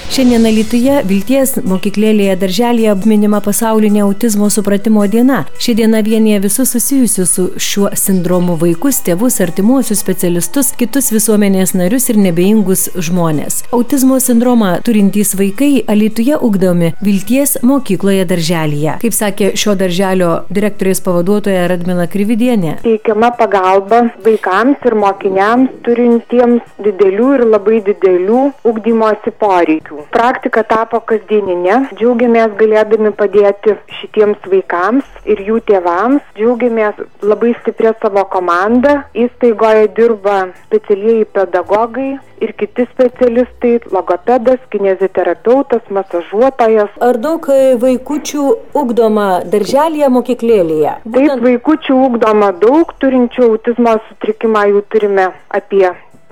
Šiandien Alytuje Vilties mokyklėlėje darželėje minima pasaulinė autizmo supratimo diena. Ši diena vienija visus susijusius su šiuo sindromu vaikus, tėvus, artimuosius specialistus, kitus visuomenės narius ir nebeingus žmonės. Autizmo sindromą turintys vaikai Alytuje ugdomi Vilties mokykloje darželėje. Kaip sakė šio darželio direktorės pavaduotoja Radmila Krividienė. Teikiama pagalba vaikams ir mokiniams turintiems didelių ir labai didelių ugdymosi poreikių. Praktika tapo kasdieninė. Džiaugiamės galėdami padėti šitiems vaikams ir jų tėvams. Džiaugiamės labai stiprią savo komandą. Įstaigoje dirba specialieji pedagogai ir kiti specialistai, logopedas, kineziterapeutas, masažuotojas. Ar daug vaikučių ugdoma darželėje mokyklėlėje? Taip, vaikučių ugdoma daug, turinčių autizmo sutrikimą jų turime apie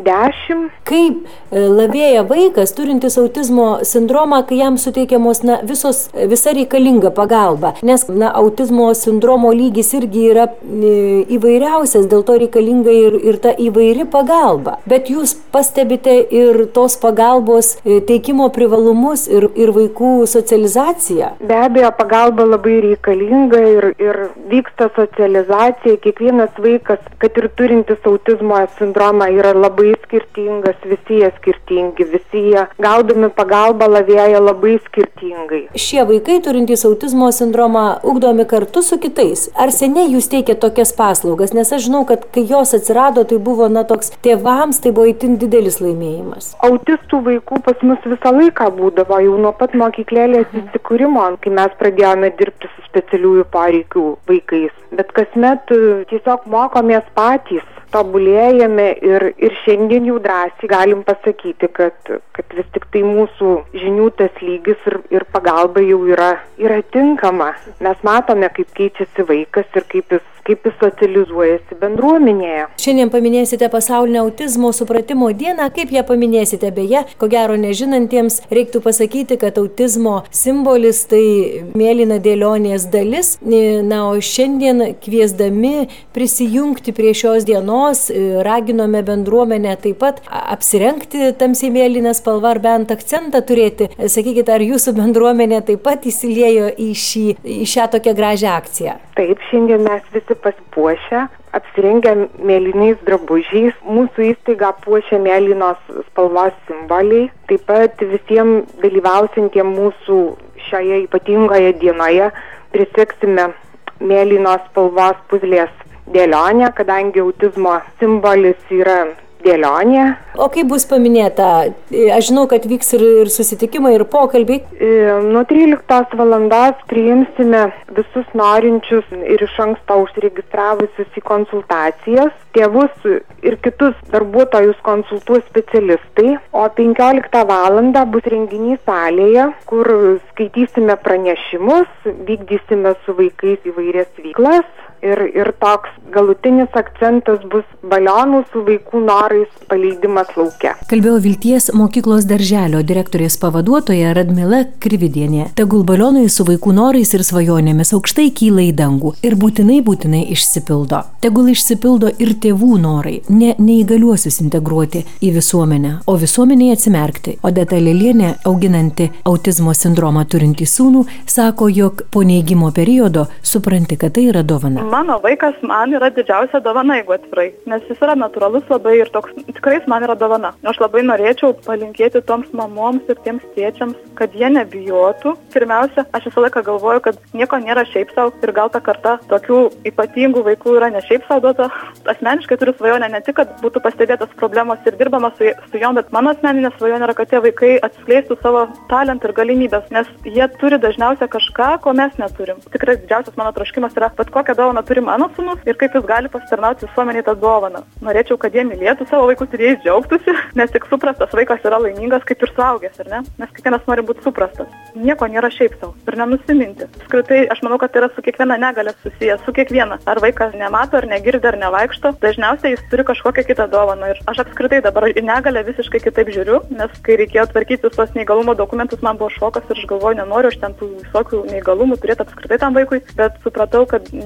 10. Kaip lavėja vaikas, turintis autizmo sindromą, kai jam suteikiamos visa reikalinga pagalba? Nes autizmo sindromo lygis irgi yra įvairiausias, dėl to reikalinga ir ta įvairi pagalba. Bet jūs pastebite ir tos pagalbos teikimo privalumus ir vaikų socializaciją? Be abejo, pagalba labai reikalinga ir vyksta socializacija. Kiekvienas vaikas, kad ir turintis autizmo sindromą, yra labai skirtingas, visi jie skirtingi, visi jie gaudami pagalbą lavėja labai skirtingai. Šie vaikai turintys autizmo sindromą ugdomi kartu su kitais. Ar seniai jūs teikėte tokias paslaugas? Nes aš žinau, kad kai jos atsirado, tai buvo toks tėvams, tai buvo itin didelis laimėjimas. Autistų vaikų pas mus visą laiką būdavo, jau nuo pat mokyklėlės įsikūrimo, kai mes pradėjome dirbti su specialiųjų poreikių vaikais. Bet kasmet tiesiog mokomės patys. Tobulėjame ir šiandien jau drąsiai galim pasakyti, kad vis tik tai mūsų žinių tas lygis ir pagalba jau yra tinkama. Mes matome, kaip keičiasi vaikas ir kaip jis socializuojasi bendruomenėje. Šiandien paminėsite pasaulinę autizmo supratimo dieną. Kaip ją paminėsite? Beje, ko gero nežinantiems reiktų pasakyti, kad autizmo simbolis tai mėlyna dėlionės dalis. O šiandien kviesdami prisijungti prie šios dienos, raginome bendruomenę taip pat apsirengti tamsiai mėlyną spalvą ar bent akcentą turėti. Sakykite, ar jūsų bendruomenė taip pat įsiliejo į šią tokią gražią akciją? Taip, šiandien mes visi pasipuošę, apsirengę mėlynais drabužiais. Mūsų įstaiga puošia mėlynos spalvos simboliai. Taip pat visiems dalyvausintiems mūsų šioje ypatingoje dienoje prisegsime mėlynos spalvos puzlės dėlionę, kadangi autizmo simbolis yra dėlionė. O kaip bus paminėta? Aš žinau, kad vyks ir susitikimai, ir pokalbiai. Nuo 13 valandos priimsime visus norinčius ir iš anksto užsiregistravusius į konsultacijas. Tėvus ir kitus darbuotojus konsultuos specialistai. O 15 valandą bus renginys salėje, kur skaitysime pranešimus, vykdysime su vaikais įvairias veiklas. Ir toks galutinis akcentas bus balionų su vaikų norais paleidimas lauke. Kalbėjo Vilties mokyklos darželio direktorės pavaduotoja Radmila Krividienė. Tegul balionai su vaikų norais ir svajonėmis aukštai kyla į dangų ir būtinai išsipildo. Tegul išsipildo ir tėvų norai, neįgaliuosius integruoti į visuomenę, o visuomenėje atsimerkti. Odeta Lelienė, auginanti autizmo sindromą turintį sūnų, sako, jog po neigimo periodo supranti, kad tai yra dovana. Mano vaikas man yra didžiausia dovana, jeigu atvirai, nes jis yra natūralus labai ir toks, tikrai man yra dovana. Aš labai norėčiau palinkėti toms mamoms ir tiems tėčiams, kad jie nebijotų. Pirmiausia, aš visą laiką galvoju, kad nieko nėra šiaip savo ir gal ta karta tokių ypatingų vaikų yra ne šiaip savo duota. Asmeniškai turiu svajonę ne tik, kad būtų pastebėtos problemos ir dirbama su jom, bet mano asmeninė svajonė yra, kad tie vaikai atskleistų savo talentą ir galimybės, nes jie turi dažniausiai kažką, ko mes neturim. Tikrai didžiausias mano troškimas yra, bet kokią dovaną turi mano sūnus ir kaip jis gali pasitarnauti visuomeniai tą dovaną. Norėčiau, kad jie mylėtų savo vaikus ir jais džiaugtųsi, nes tik suprastas vaikas yra laimingas kaip ir suaugęs, ar ne? Nes kiekvienas nori būti suprastas. Nieko nėra šiaip savo ir nenusiminti. Apskritai, aš manau, kad tai yra su kiekviena negalia susijęs, su kiekviena. Ar vaikas nemato, ar negirdi, ar nevaikšto, dažniausiai jis turi kažkokią kitą dovaną. Ir aš apskritai dabar į negalę visiškai kitaip žiūriu, nes kai reikėjo tvarkyti tos neįgalumo dokumentus, man buvo šokas ir aš galvoju, nenoriu aš ten tų visokių neįgalumų turėti apskritai tam vaikui, bet supratau, kad negalė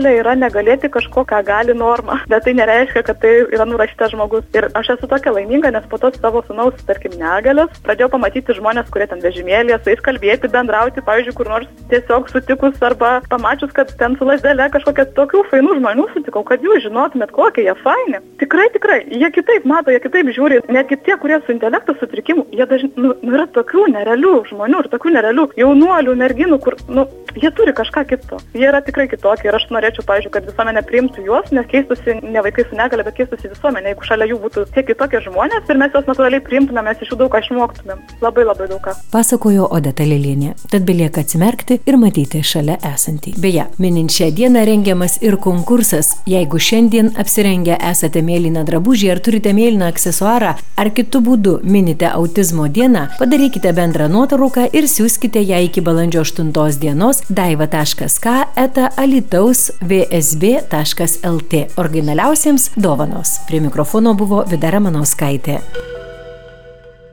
negalia yra negalėti kažko, ką gali norma, bet tai nereiškia, kad tai yra nurašytas žmogus. Ir aš esu tokia laiminga, nes po to savo sūnaus, tarkim, negalios pradėjau pamatyti žmonės, kurie ten vežimėlėje, su jais kalbėti, bendrauti, pavyzdžiui, kur nors tiesiog sutikus arba pamačius, kad ten su lazdele kažkokia tokių fainų žmonių sutikau, kad jūs žinotumėt, kokie jie faini. Tikrai, jie kitaip mato, jie kitaip žiūri. Netgi tie, kurie su intelekto sutrikimu, jie dažnai yra tokių nerealių žmonių ir tokių nerealių jaunuolių, merginų, kur, jie turi kažką kito. Jie yra tikrai kitokie ir aš norėčiau, pavyzdžiui, kad visuomenė priimtų juos, nes keistusi ne vaikai su negalia, bet keistusi visuomenė, jeigu šalia jų būtų tie kitokie žmonės ir mes juos natūraliai priimtume, mes iš jų daug ką išmoktumėm. Labai daug ką. Pasakojo Odeta Lilienė. Tad belieka atsimerkti ir matyti šalia esantį. Beje, minint šią dieną rengiamas ir konkursas. Jeigu šiandien apsirengę esate mėlyną drabužį ar turite mėlyną aksesuarą ar kitu būdu minite autizmo dieną, padarykite bendrą nuotrauką ir siųskite ją iki balandžio 8 dienos daiva.k@alitausvsb.lt. Originaliausiems dovanos. Prie mikrofono buvo Vida Ramanauskaitė.